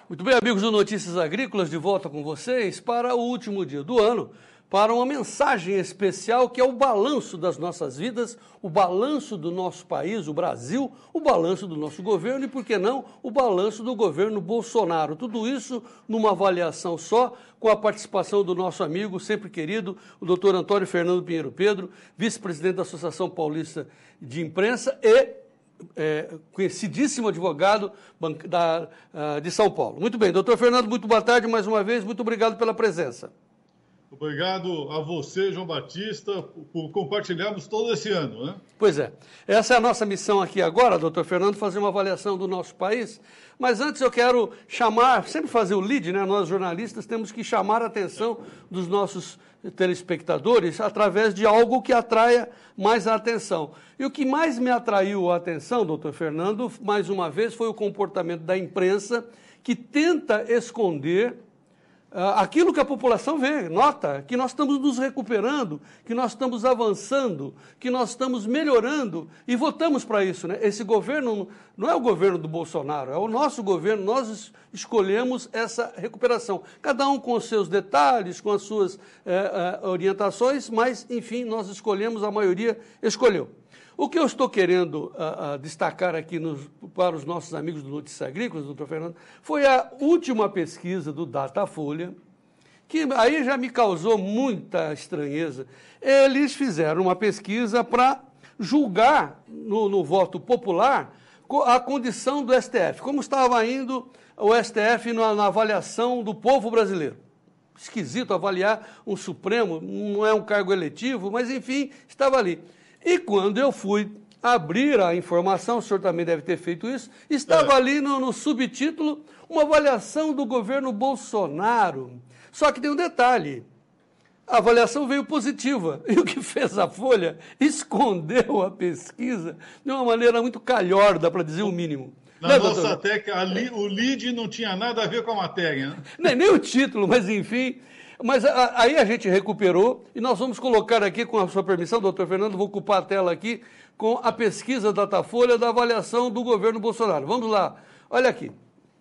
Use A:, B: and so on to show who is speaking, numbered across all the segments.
A: Muito bem, amigos do Notícias Agrícolas, de volta com vocês para o último dia do ano, para uma mensagem especial que é o balanço das nossas vidas, o balanço do nosso país, o Brasil, o balanço do nosso governo e, por que não, o balanço do governo Bolsonaro. Tudo isso numa avaliação só, com a participação do nosso amigo, sempre querido, o doutor Antônio Fernando Pinheiro Pedro, vice-presidente da Associação Paulista de Imprensa e conhecidíssimo advogado de São Paulo. Muito bem, doutor Fernando, muito boa tarde mais uma vez, muito obrigado pela presença.
B: Obrigado a você, João Batista, por compartilharmos todo esse ano, né?
A: Pois é. Essa é a nossa missão aqui agora, doutor Fernando, fazer uma avaliação do nosso país. Mas antes eu quero sempre fazer o lead, né? Nós jornalistas temos que chamar a atenção dos nossos telespectadores através de algo que atraia mais a atenção. E o que mais me atraiu a atenção, doutor Fernando, mais uma vez, foi o comportamento da imprensa que tenta esconder aquilo que a população vê, nota que nós estamos nos recuperando, que nós estamos avançando, que nós estamos melhorando e votamos para isso, né? Esse governo não é o governo do Bolsonaro, é o nosso governo, nós escolhemos essa recuperação. Cada um com os seus detalhes, com as suas orientações, mas, enfim, nós escolhemos, a maioria escolheu. O que eu estou querendo destacar aqui para os nossos amigos do Notícias Agrícolas, doutor Fernando, foi a última pesquisa do Datafolha, que aí já me causou muita estranheza. Eles fizeram uma pesquisa para julgar no voto popular a condição do STF, como estava indo o STF na avaliação do povo brasileiro. Esquisito avaliar um Supremo, não é um cargo eletivo, mas enfim, estava ali. E quando eu fui abrir a informação, o senhor também deve ter feito isso, estava ali no subtítulo uma avaliação do governo Bolsonaro. Só que tem um detalhe, a avaliação veio positiva. E o que fez a Folha? Escondeu a pesquisa de uma maneira muito calhorda, para dizer o mínimo.
B: Na nossa técnica, o lead não tinha nada a ver com a matéria, né?
A: Nem o título, mas enfim... Mas aí a gente recuperou e nós vamos colocar aqui, com a sua permissão, doutor Fernando, vou ocupar a tela aqui, com a pesquisa Datafolha da avaliação do governo Bolsonaro. Vamos lá, olha aqui.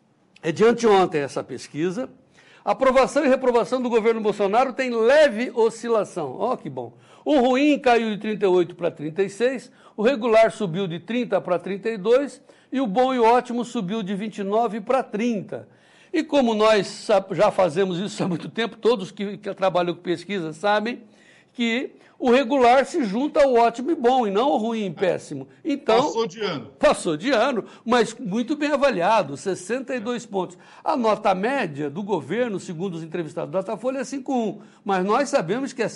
A: É de anteontem essa pesquisa. Aprovação e reprovação do governo Bolsonaro tem leve oscilação. Ó, que bom. O ruim caiu de 38 para 36, o regular subiu de 30 para 32 e o bom e o ótimo subiu de 29 para 30. E como nós já fazemos isso há muito tempo, todos que trabalham com pesquisa sabem que o regular se junta ao ótimo e bom, e não ao ruim e péssimo. Então,
B: passou de ano.
A: Passou de ano, mas muito bem avaliado, 62 pontos. A nota média do governo, segundo os entrevistados da Datafolha, é 5,1, mas nós sabemos que é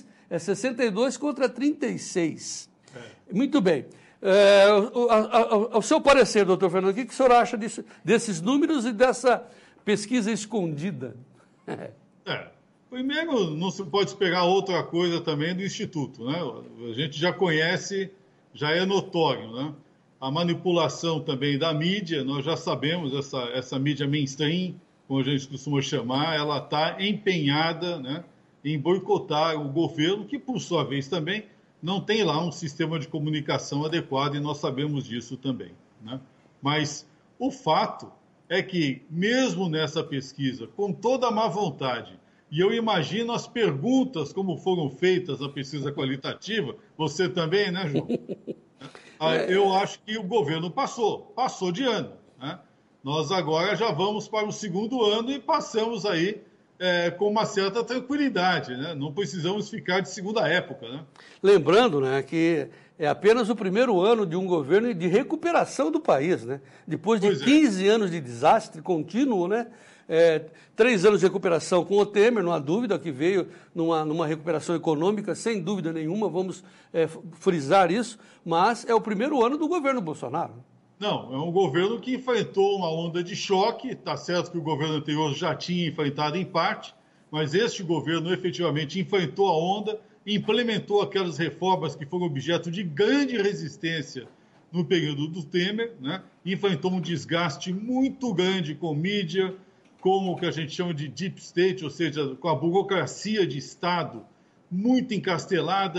A: 62 contra 36. Muito bem. Ao seu parecer, doutor Fernando, o que o senhor acha desses números e dessa pesquisa escondida?
B: Primeiro, não se pode esperar outra coisa também do Instituto, né? A gente já conhece, já é notório, né? A manipulação também da mídia, nós já sabemos, essa mídia mainstream, como a gente costuma chamar, ela está empenhada, né, em boicotar o governo, que, por sua vez, também não tem lá um sistema de comunicação adequado, e nós sabemos disso também, né? Mas o fato é que, mesmo nessa pesquisa, com toda a má vontade, e eu imagino as perguntas como foram feitas na pesquisa qualitativa, você também, né, João? Eu acho que o governo passou de ano, né? Nós agora já vamos para o segundo ano e passamos aí com uma certa tranquilidade, né? Não precisamos ficar de segunda época, né?
A: Lembrando, né, que é apenas o primeiro ano de um governo de recuperação do país, né? Depois de 15 anos de desastre contínuo, né? 3 anos de recuperação com o Temer, não há dúvida, que veio numa recuperação econômica, sem dúvida nenhuma, vamos frisar isso, mas é o primeiro ano do governo Bolsonaro.
B: Não, é um governo que enfrentou uma onda de choque, está certo que o governo anterior já tinha enfrentado em parte, mas este governo efetivamente enfrentou a onda, implementou aquelas reformas que foram objeto de grande resistência no período do Temer, né? Enfrentou um desgaste muito grande com mídia, com o que a gente chama de deep state, ou seja, com a burocracia de Estado muito encastelada,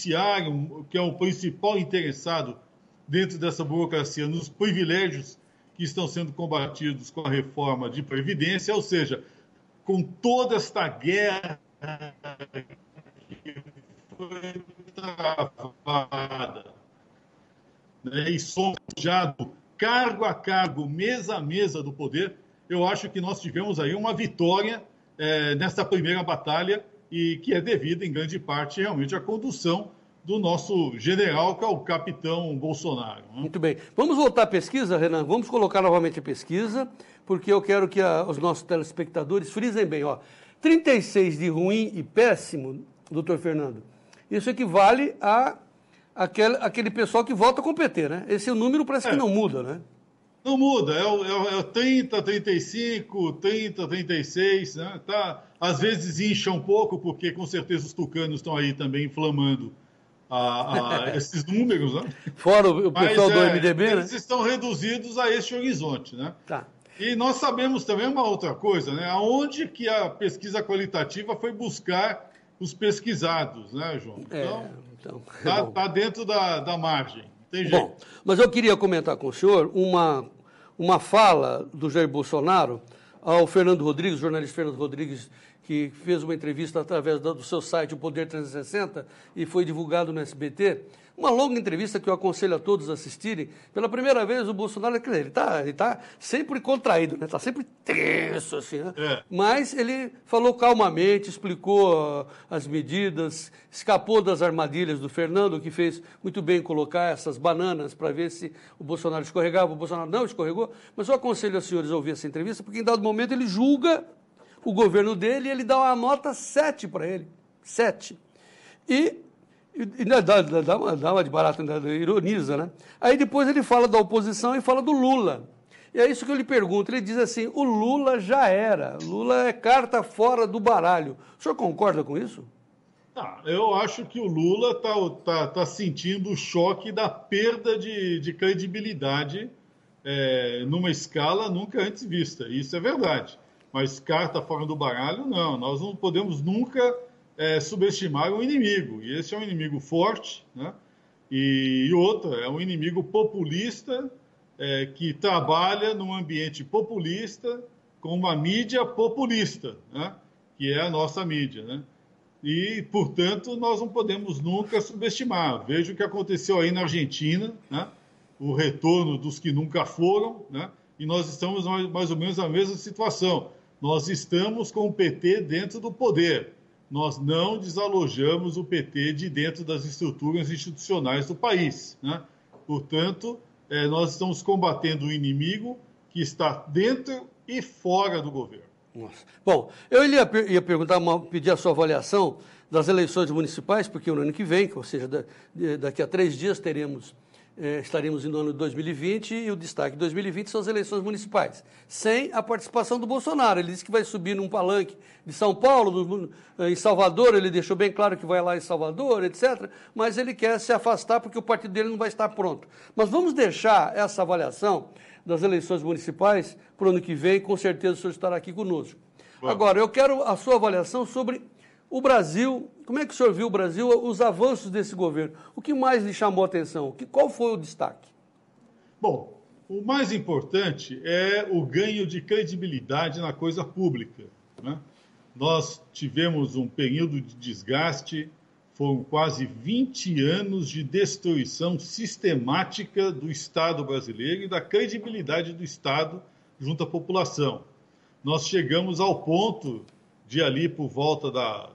B: judiciário, que é o principal interessado dentro dessa burocracia, nos privilégios que estão sendo combatidos com a reforma de Previdência, ou seja, com toda esta guerra que foi travada, né, e somado cargo a cargo, mesa a mesa do poder, eu acho que nós tivemos aí uma vitória nessa primeira batalha e que é devida, em grande parte, realmente à condução do nosso general, que é o capitão Bolsonaro. Né?
A: Muito bem. Vamos voltar à pesquisa, Renan? Vamos colocar novamente a pesquisa, porque eu quero que os nossos telespectadores frisem bem. 36 de ruim e péssimo, doutor Fernando, isso equivale a aquele pessoal que vota com o PT, né? Esse número parece que não muda, né?
B: Não muda, é 30, 35, 30, 36, né? Às vezes incha um pouco, porque com certeza os tucanos estão aí também inflamando esses números, né?
A: Fora o pessoal do MDB, né?
B: Eles estão reduzidos a este horizonte, né?
A: Tá.
B: E nós sabemos também uma outra coisa, né? Aonde que a pesquisa qualitativa foi buscar os pesquisados, né, João? Então tá dentro da margem, tem jeito.
A: Bom, mas eu queria comentar com o senhor uma fala do Jair Bolsonaro ao Fernando Rodrigues, jornalista Fernando Rodrigues, que fez uma entrevista através do seu site, o Poder 360, e foi divulgado no SBT. Uma longa entrevista que eu aconselho a todos a assistirem. Pela primeira vez, o Bolsonaro, ele tá sempre contraído, né? Está sempre tenso, assim, né? Mas ele falou calmamente, explicou as medidas, escapou das armadilhas do Fernando, que fez muito bem colocar essas bananas para ver se o Bolsonaro escorregava. O Bolsonaro não escorregou, mas eu aconselho aos senhores a ouvir essa entrevista, porque em dado momento ele julga o governo dele e ele dá uma nota 7 para ele. 7. E dá uma de barato, ironiza, né? Aí depois ele fala da oposição e fala do Lula. E é isso que eu lhe pergunto. Ele diz assim, o Lula já era. Lula é carta fora do baralho. O senhor concorda com isso?
B: Eu acho que o Lula tá sentindo o choque da perda de credibilidade numa escala nunca antes vista. Isso é verdade. Mas carta fora do baralho, não. Nós não podemos nunca subestimar o inimigo. E esse é um inimigo forte, né? E outra, é um inimigo populista que trabalha num ambiente populista com uma mídia populista, né? Que é a nossa mídia, né? E, portanto, nós não podemos nunca subestimar. Veja o que aconteceu aí na Argentina, né? O retorno dos que nunca foram, né? E nós estamos mais ou menos na mesma situação. Nós estamos com o PT dentro do poder. Nós não desalojamos o PT de dentro das estruturas institucionais do país, né? Portanto, nós estamos combatendo o inimigo que está dentro e fora do governo.
A: Nossa. Bom, eu ia perguntar, pedir a sua avaliação das eleições municipais, porque no ano que vem, ou seja, daqui a 3 dias estaremos no ano de 2020 e o destaque de 2020 são as eleições municipais, sem a participação do Bolsonaro. Ele disse que vai subir num palanque de São Paulo, em Salvador, ele deixou bem claro que vai lá em Salvador, etc., mas ele quer se afastar porque o partido dele não vai estar pronto. Mas vamos deixar essa avaliação das eleições municipais para o ano que vem, com certeza o senhor estará aqui conosco. Bom. Agora, eu quero a sua avaliação sobre o Brasil. Como é que o senhor viu o Brasil, os avanços desse governo? O que mais lhe chamou a atenção? Qual foi o destaque?
B: Bom, o mais importante é o ganho de credibilidade na coisa pública, né? Nós tivemos um período de desgaste, foram quase 20 anos de destruição sistemática do Estado brasileiro e da credibilidade do Estado junto à população. Nós chegamos ao ponto de ali por volta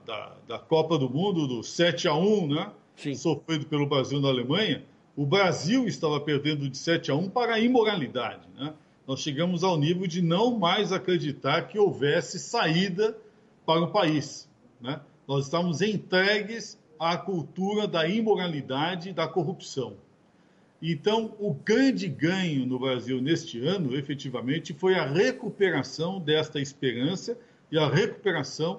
B: da Copa do Mundo, do 7-1, né? Sim. Sofrido pelo Brasil na Alemanha, o Brasil estava perdendo de 7-1 para a imoralidade, né? Nós chegamos ao nível de não mais acreditar que houvesse saída para o país, né? Nós estávamos entregues à cultura da imoralidade e da corrupção. Então, o grande ganho no Brasil neste ano, efetivamente, foi a recuperação desta esperança e a recuperação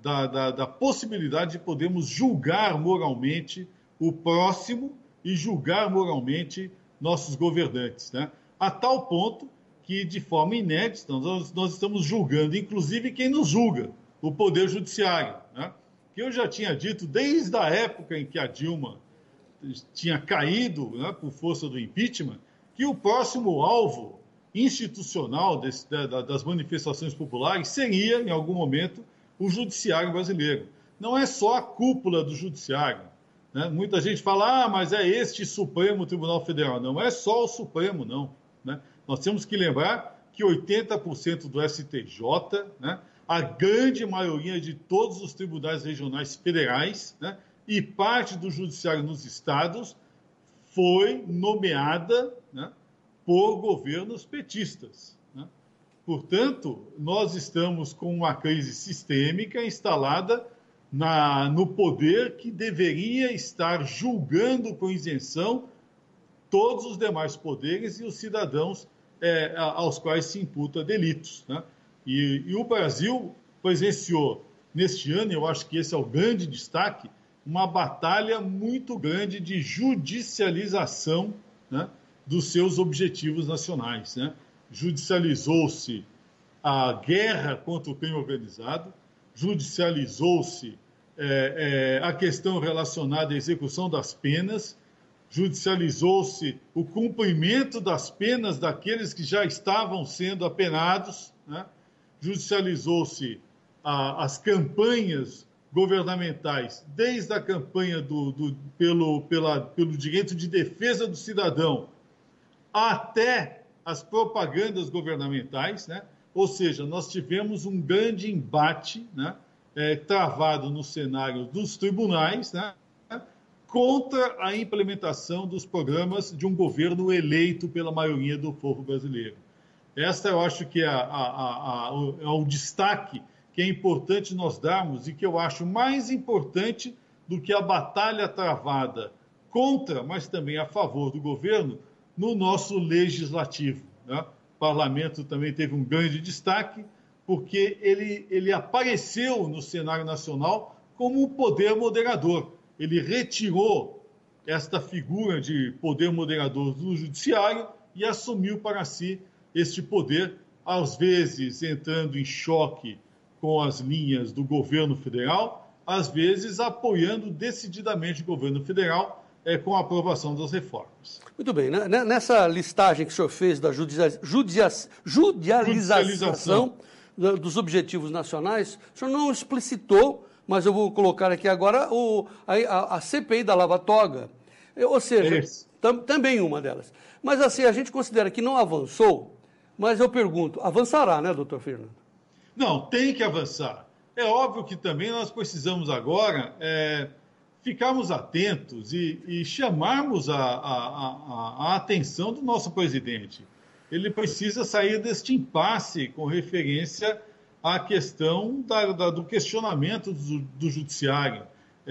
B: da possibilidade de podermos julgar moralmente o próximo e julgar moralmente nossos governantes, né? A tal ponto que, de forma inédita, nós estamos julgando, inclusive, quem nos julga, o Poder Judiciário, né? Que eu já tinha dito desde a época em que a Dilma tinha caído, né, por força do impeachment, que o próximo alvo institucional das manifestações populares seria, em algum momento, o judiciário brasileiro. Não é só a cúpula do judiciário, né? Muita gente fala, mas é este Supremo Tribunal Federal. Não é só o Supremo, não, né? Nós temos que lembrar que 80% do STJ, né, a grande maioria de todos os tribunais regionais federais, né, e parte do judiciário nos estados foi nomeada, né, por governos petistas, né? Portanto, nós estamos com uma crise sistêmica instalada no poder que deveria estar julgando com isenção todos os demais poderes e os cidadãos aos quais se imputa delitos, né? E o Brasil presenciou, neste ano, eu acho que esse é o grande destaque, uma batalha muito grande de judicialização, né, dos seus objetivos nacionais, né? Judicializou-se a guerra contra o crime organizado, judicializou-se a questão relacionada à execução das penas, judicializou-se o cumprimento das penas daqueles que já estavam sendo apenados, né? Judicializou-se as campanhas governamentais, desde a campanha pelo direito de defesa do cidadão até as propagandas governamentais, né? Ou seja, nós tivemos um grande embate, né, travado no cenário dos tribunais, né, contra a implementação dos programas de um governo eleito pela maioria do povo brasileiro. Esta eu acho que é o destaque que é importante nós darmos e que eu acho mais importante do que a batalha travada contra, mas também a favor do governo no nosso legislativo, né? O parlamento também teve um grande destaque porque ele apareceu no cenário nacional como um poder moderador. Ele retirou esta figura de poder moderador do judiciário e assumiu para si este poder, às vezes entrando em choque com as linhas do governo federal, às vezes apoiando decididamente o governo federal com a aprovação das reformas.
A: Muito bem. Nessa listagem que o senhor fez da judicialização dos objetivos nacionais, o senhor não explicitou, mas eu vou colocar aqui agora a CPI da Lava Toga, ou seja, também uma delas. Mas assim, a gente considera que não avançou, mas eu pergunto, avançará, né, doutor Fernando?
B: Não, tem que avançar. É óbvio que também nós precisamos agora ficarmos atentos e chamarmos a atenção do nosso presidente. Ele precisa sair deste impasse com referência à questão do questionamento do judiciário.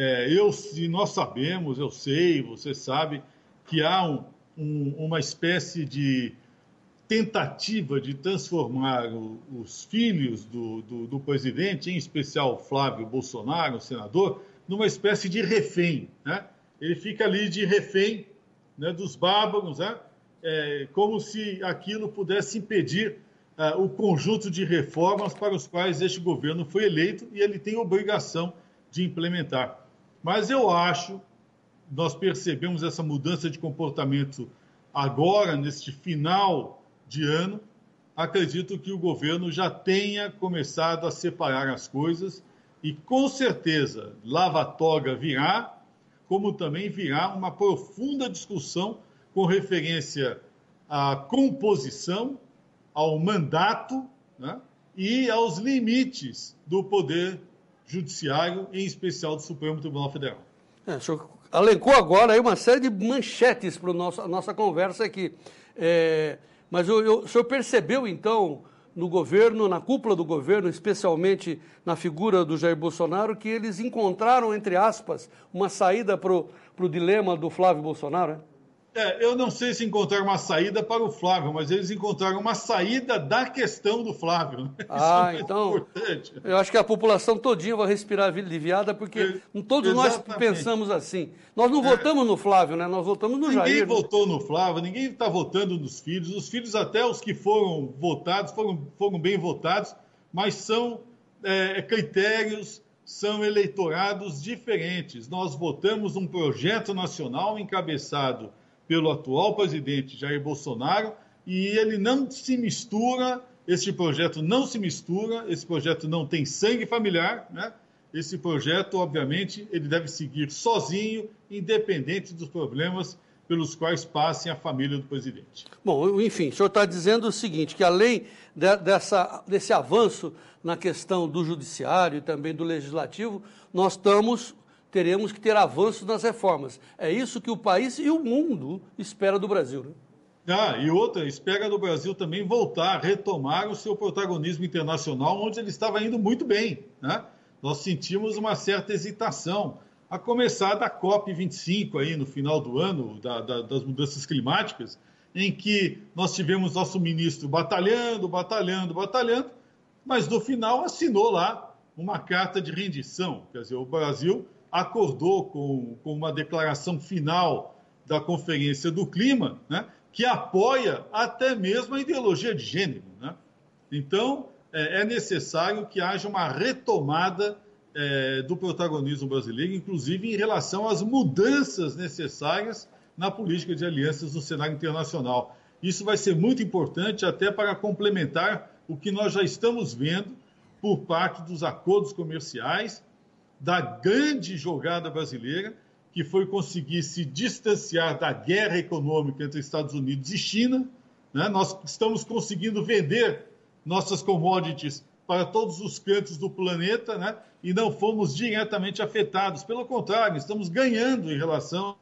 B: Nós sabemos, eu sei, você sabe, que há uma espécie de tentativa de transformar os filhos do presidente, em especial Flávio Bolsonaro, o senador, numa espécie de refém, né? Ele fica ali de refém, né, dos bárbaros, né? Como se aquilo pudesse impedir o conjunto de reformas para os quais este governo foi eleito e ele tem obrigação de implementar. Mas eu acho, nós percebemos essa mudança de comportamento agora, neste final de ano, acredito que o governo já tenha começado a separar as coisas e, com certeza, Lava Toga virá, como também virá uma profunda discussão com referência à composição, ao mandato, né, e aos limites do Poder Judiciário, em especial do Supremo Tribunal Federal.
A: O senhor alencou agora aí uma série de manchetes para a nossa conversa aqui. Mas o senhor percebeu, então, no governo, na cúpula do governo, especialmente na figura do Jair Bolsonaro, que eles encontraram, entre aspas, uma saída para o dilema do Flávio Bolsonaro, né?
B: Eu não sei se encontraram uma saída para o Flávio, mas eles encontraram uma saída da questão do Flávio.
A: Isso então, importante. Eu acho que a população todinha vai respirar aliviada, porque todos nós pensamos assim. Nós não votamos no Flávio, né? Nós votamos no Jair.
B: Ninguém votou no Flávio, ninguém está votando nos filhos. Os filhos, até os que foram votados, foram bem votados, mas são critérios, são eleitorados diferentes. Nós votamos um projeto nacional encabeçado pelo atual presidente Jair Bolsonaro, e ele não se mistura, este projeto não se mistura, esse projeto não tem sangue familiar, né? Esse projeto, obviamente, ele deve seguir sozinho, independente dos problemas pelos quais passem a família do presidente.
A: Bom, enfim, o senhor está dizendo o seguinte, que além desse avanço na questão do judiciário e também do legislativo, nós teremos que ter avanços nas reformas. É isso que o país e o mundo espera do Brasil, né?
B: E outra, espera do Brasil também voltar, retomar o seu protagonismo internacional, onde ele estava indo muito bem, né? Nós sentimos uma certa hesitação, a começar da COP25 aí no final do ano, das mudanças climáticas, em que nós tivemos nosso ministro batalhando, mas no final assinou lá uma carta de rendição. Quer dizer, o Brasil acordou com uma declaração final da Conferência do Clima, né, que apoia até mesmo a ideologia de gênero, né? Então, é necessário que haja uma retomada do protagonismo brasileiro, inclusive em relação às mudanças necessárias na política de alianças no cenário internacional. Isso vai ser muito importante até para complementar o que nós já estamos vendo por parte dos acordos comerciais, da grande jogada brasileira, que foi conseguir se distanciar da guerra econômica entre Estados Unidos e China, né? Nós estamos conseguindo vender nossas commodities para todos os cantos do planeta, né? E não fomos diretamente afetados. Pelo contrário, estamos ganhando em relação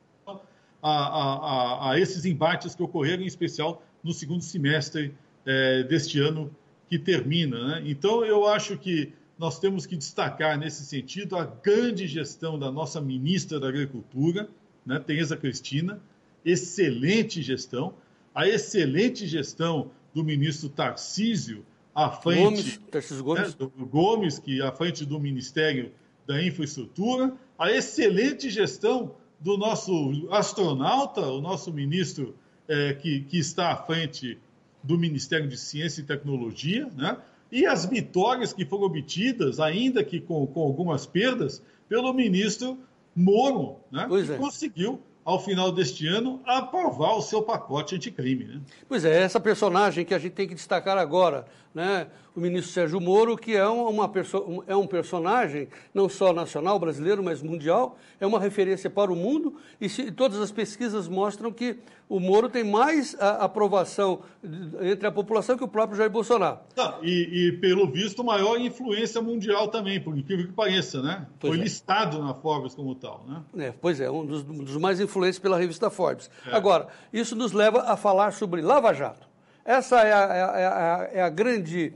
B: a esses embates que ocorreram, em especial no segundo semestre deste ano que termina, né? Então, eu acho que nós temos que destacar, nesse sentido, a grande gestão da nossa ministra da Agricultura, né, Tereza Cristina, excelente gestão, a excelente gestão do ministro Tarcísio, à frente, Gomes, que à frente do Ministério da Infraestrutura, a excelente gestão do nosso astronauta, o nosso ministro que está à frente do Ministério de Ciência e Tecnologia, né? E as vitórias que foram obtidas, ainda que com algumas perdas, pelo ministro Moro, né? Que conseguiu, ao final deste ano, aprovar o seu pacote anticrime, né?
A: Pois é, essa personagem que a gente tem que destacar agora, né? O ministro Sérgio Moro, que é um personagem não só nacional, brasileiro, mas mundial, é uma referência para o mundo, e todas as pesquisas mostram que o Moro tem mais aprovação entre a população que o próprio Jair Bolsonaro.
B: E pelo visto, maior influência mundial também, por incrível que pareça, né? Foi listado na Forbes como tal, né?
A: Pois é, um dos mais influentes pela revista Forbes. Agora, isso nos leva a falar sobre Lava Jato. Essa é a grande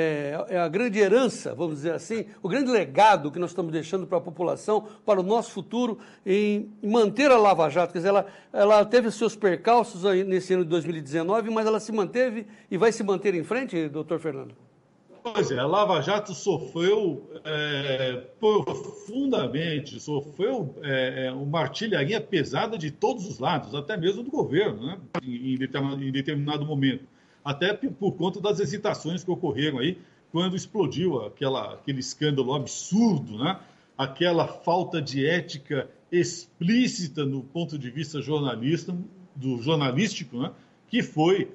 A: herança, vamos dizer assim, o grande legado que nós estamos deixando para a população, para o nosso futuro, em manter a Lava Jato. Quer dizer, ela teve seus percalços aí nesse ano de 2019, mas ela se manteve e vai se manter em frente, doutor Fernando?
B: Pois é, a Lava Jato sofreu profundamente, sofreu uma artilharia pesada de todos os lados, até mesmo do governo, né? Em determinado momento. Até por conta das hesitações que ocorreram aí, quando explodiu aquele escândalo absurdo, né? Aquela falta de ética explícita no ponto de vista jornalístico, né? Que foi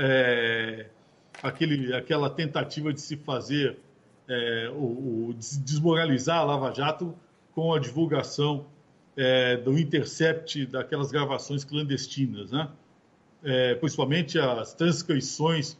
B: aquela tentativa de se fazer, desmoralizar a Lava Jato com a divulgação do intercept daquelas gravações clandestinas, né? Principalmente as transcrições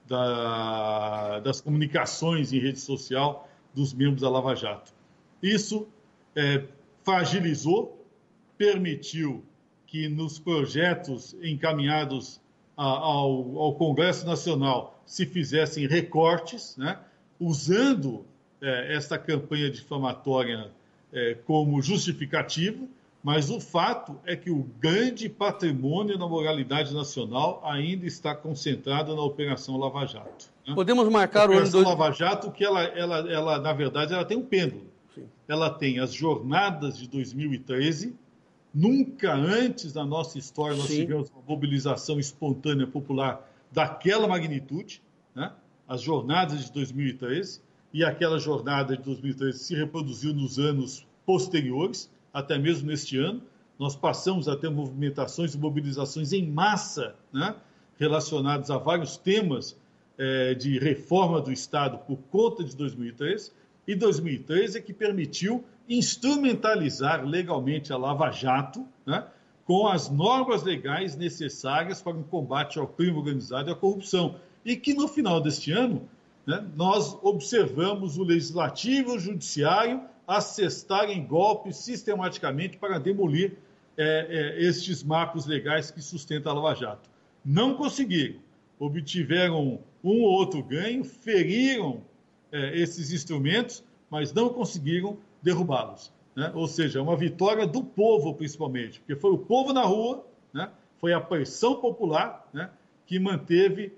B: das comunicações em rede social dos membros da Lava Jato. Isso fragilizou, permitiu que nos projetos encaminhados ao Congresso Nacional se fizessem recortes, né, usando esta campanha difamatória como justificativa, mas o fato é que o grande patrimônio da moralidade nacional ainda está concentrado na Operação Lava Jato, né?
A: Podemos marcar o ano...
B: Operação Lava Jato, que ela, na verdade, ela tem um pêndulo. Sim. Ela tem as jornadas de 2013, nunca antes na nossa história nós tivemos uma mobilização espontânea popular daquela magnitude, né? As jornadas de 2013, e aquela jornada de 2013 se reproduziu nos anos posteriores, até mesmo neste ano. Nós passamos a ter movimentações e mobilizações em massa, né? relacionados a vários temas de reforma do Estado por conta de 2003, e 2013 é que permitiu instrumentalizar legalmente a Lava Jato, né, com as normas legais necessárias para um combate ao crime organizado e à corrupção. E que no final deste ano, né, nós observamos o Legislativo e o Judiciário assestarem golpes sistematicamente para demolir estes marcos legais que sustentam a Lava Jato. Não conseguiram, obtiveram um ou outro ganho, feriram esses instrumentos, mas não conseguiram derrubá-los, né? Ou seja, uma vitória do povo, principalmente, porque foi o povo na rua, né? Foi a pressão popular, né, que manteve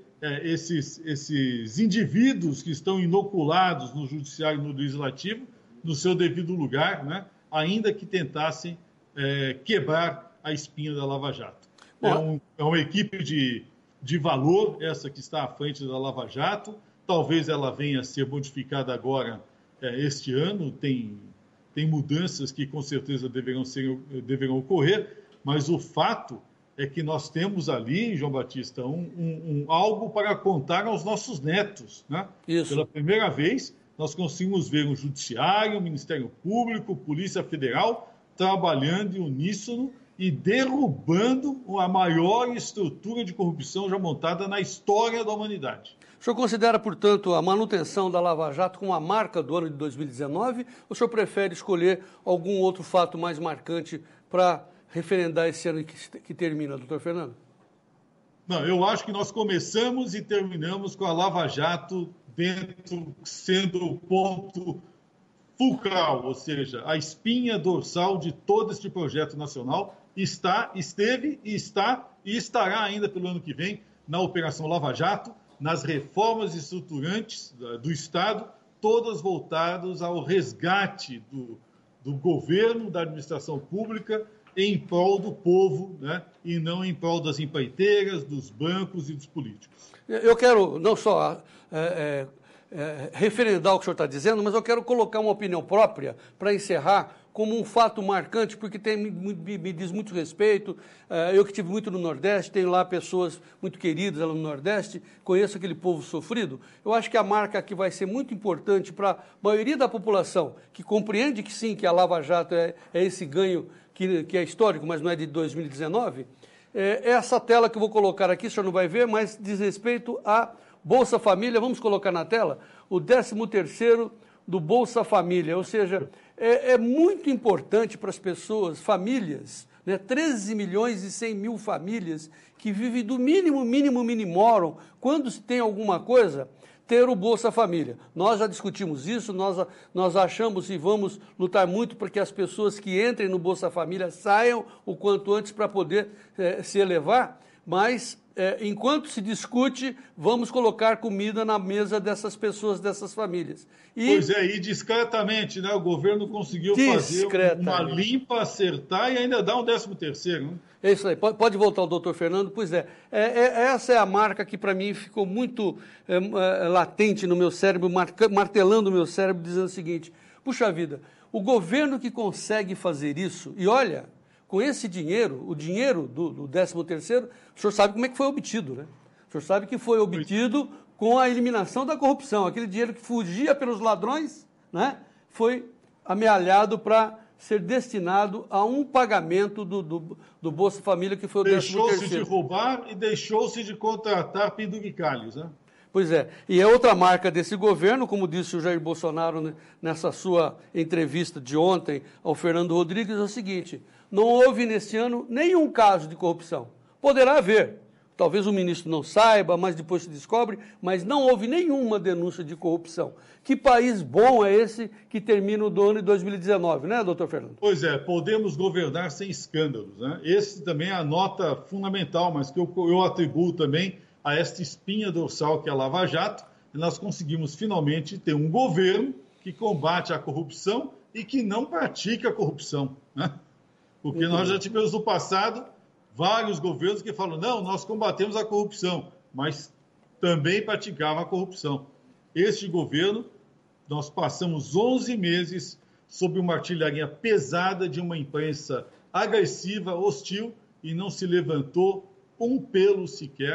B: esses indivíduos que estão inoculados no Judiciário e no Legislativo no seu devido lugar, né, ainda que tentassem quebrar a espinha da Lava Jato. É uma equipe de valor, essa que está à frente da Lava Jato. Talvez ela venha a ser modificada agora, este ano. Tem mudanças que com certeza deverão ocorrer, mas o fato é que nós temos ali, João Batista, algo para contar aos nossos netos, né?
A: Isso.
B: Pela primeira vez, nós conseguimos ver o Judiciário, o Ministério Público, Polícia Federal trabalhando em uníssono e derrubando a maior estrutura de corrupção já montada na história da humanidade.
A: O senhor considera, portanto, a manutenção da Lava Jato como a marca do ano de 2019, ou o senhor prefere escolher algum outro fato mais marcante para referendar esse ano que termina, doutor Fernando?
B: Não, eu acho que nós começamos e terminamos com a Lava Jato sendo o ponto fulcral, ou seja, a espinha dorsal de todo este projeto nacional esteve e está e estará ainda pelo ano que vem na Operação Lava Jato, nas reformas estruturantes do Estado, todas voltadas ao resgate do governo, da administração pública, em prol do povo, né? E não em prol das empreiteiras, dos bancos e dos políticos.
A: Eu quero não só referendar o que o senhor está dizendo, mas eu quero colocar uma opinião própria para encerrar como um fato marcante, porque me diz muito respeito. Eu que estive muito no Nordeste, tenho lá pessoas muito queridas lá no Nordeste, conheço aquele povo sofrido. Eu acho que a marca que vai ser muito importante para a maioria da população, que compreende que sim, que a Lava Jato é esse ganho que é histórico, mas não é de 2019, essa tela que eu vou colocar aqui, o senhor não vai ver, mas diz respeito à Bolsa Família. Vamos colocar na tela o 13º do Bolsa Família, ou seja, é muito importante para as pessoas, famílias, né, 13 milhões e 100 mil famílias que vivem do mínimo, minimoram, quando se tem alguma coisa, ter o Bolsa Família. Nós já discutimos isso, nós achamos e vamos lutar muito para que as pessoas que entrem no Bolsa Família saiam o quanto antes para poder se elevar, mas enquanto se discute, vamos colocar comida na mesa dessas pessoas, dessas famílias.
B: Pois é, e discretamente, né? O governo conseguiu fazer uma limpa, acertar e ainda dar um 13º, né?
A: É isso aí. Pode voltar o doutor Fernando? Pois é. Essa é a marca que para mim ficou muito latente no meu cérebro, martelando o meu cérebro, dizendo o seguinte: puxa vida, o governo que consegue fazer isso, e olha, com esse dinheiro, o dinheiro do 13º, o senhor sabe como é que foi obtido, né? O senhor sabe que foi obtido com a eliminação da corrupção. Aquele dinheiro que fugia pelos ladrões, né, foi amealhado para ser destinado a um pagamento do Bolsa Família, que foi o 13º.
B: Deixou-se de roubar e deixou-se de contratar penduricalhos, né?
A: Pois é, e é outra marca desse governo, como disse o Jair Bolsonaro nessa sua entrevista de ontem ao Fernando Rodrigues, é o seguinte: não houve nesse ano nenhum caso de corrupção. Poderá haver, talvez o ministro não saiba, mas depois se descobre, mas não houve nenhuma denúncia de corrupção. Que país bom é esse que termina o ano de 2019, né, doutor Fernando?
B: Pois é, podemos governar sem escândalos, né? Esse também é a nota fundamental, mas que eu atribuo também a esta espinha dorsal que é a Lava Jato, e nós conseguimos finalmente ter um governo que combate a corrupção e que não pratica a corrupção, né? Porque nós já tivemos no passado vários governos que falam: não, nós combatemos a corrupção, mas também praticavam a corrupção. Este governo, nós passamos 11 meses sob uma artilharia pesada de uma imprensa agressiva, hostil, e não se levantou um pelo sequer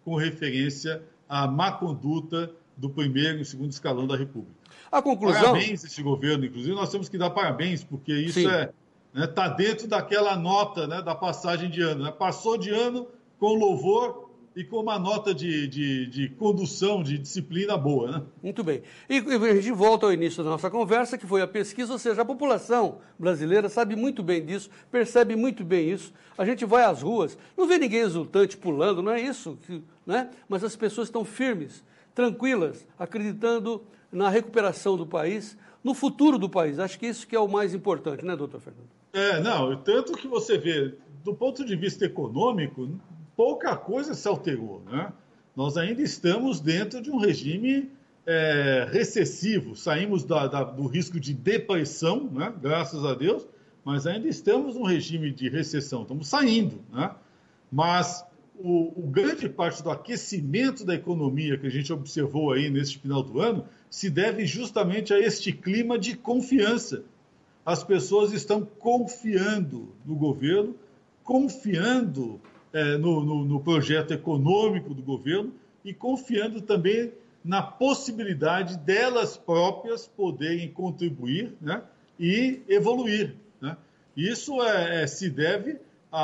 B: com referência à má conduta do primeiro e segundo escalão da República.
A: A conclusão...
B: Parabéns a esse governo, inclusive, nós temos que dar parabéns, porque isso
A: Sim.
B: tá dentro daquela nota, né, da passagem de ano. Né? Passou de ano com louvor e com uma nota de condução, de disciplina boa. Né?
A: Muito bem. E a gente volta ao início da nossa conversa, que foi a pesquisa, ou seja, a população brasileira sabe muito bem disso, percebe muito bem isso. A gente vai às ruas, não vê ninguém exultante pulando, não é isso, né? Mas as pessoas estão firmes, tranquilas, acreditando na recuperação do país, no futuro do país. Acho que isso que é o mais importante, né, doutor Fernando?
B: Não, tanto que você vê, do ponto de vista econômico, pouca coisa se alterou, né? Nós ainda estamos dentro de um regime recessivo, saímos do risco de depressão, né? Graças a Deus, mas ainda estamos num regime de recessão, estamos saindo, né? Mas o grande parte do aquecimento da economia que a gente observou aí neste final do ano se deve justamente a este clima de confiança. As pessoas estão confiando no governo, confiando no projeto econômico do governo e confiando também na possibilidade delas próprias poderem contribuir, né, e evoluir. Né? Isso se deve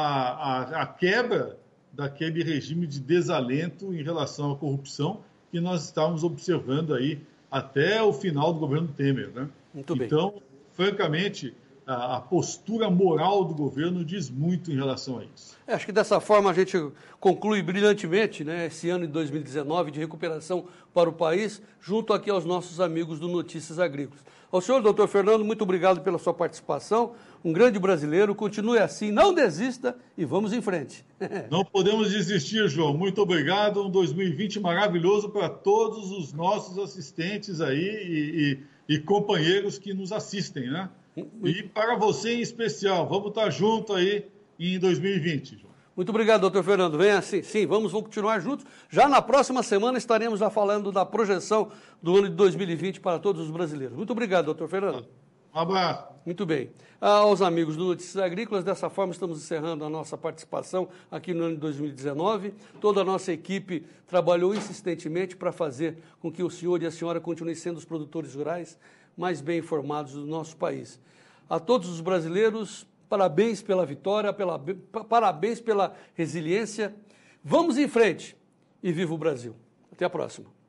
B: à quebra daquele regime de desalento em relação à corrupção que nós estávamos observando aí até o final do governo Temer. Né?
A: Muito bem.
B: Então, francamente, a postura moral do governo diz muito em relação a isso.
A: Acho que dessa forma a gente conclui brilhantemente, né, esse ano de 2019 de recuperação para o país, junto aqui aos nossos amigos do Notícias Agrícolas. Ao senhor, doutor Fernando, muito obrigado pela sua participação. Um grande brasileiro, continue assim, não desista e vamos em frente.
B: Não podemos desistir, João. Muito obrigado. Um 2020 maravilhoso para todos os nossos assistentes aí e companheiros que nos assistem, né? E para você em especial, vamos estar juntos aí em 2020, João.
A: Muito obrigado, doutor Fernando. Venha assim, sim, vamos continuar juntos. Já na próxima semana estaremos já falando da projeção do ano de 2020 para todos os brasileiros. Muito obrigado, doutor Fernando.
B: Um abraço.
A: Muito bem. Aos amigos do Notícias Agrícolas, dessa forma estamos encerrando a nossa participação aqui no ano de 2019. Toda a nossa equipe trabalhou insistentemente para fazer com que o senhor e a senhora continuem sendo os produtores rurais mais bem informados do nosso país. A todos os brasileiros, parabéns pela vitória, parabéns pela resiliência. Vamos em frente e viva o Brasil. Até a próxima.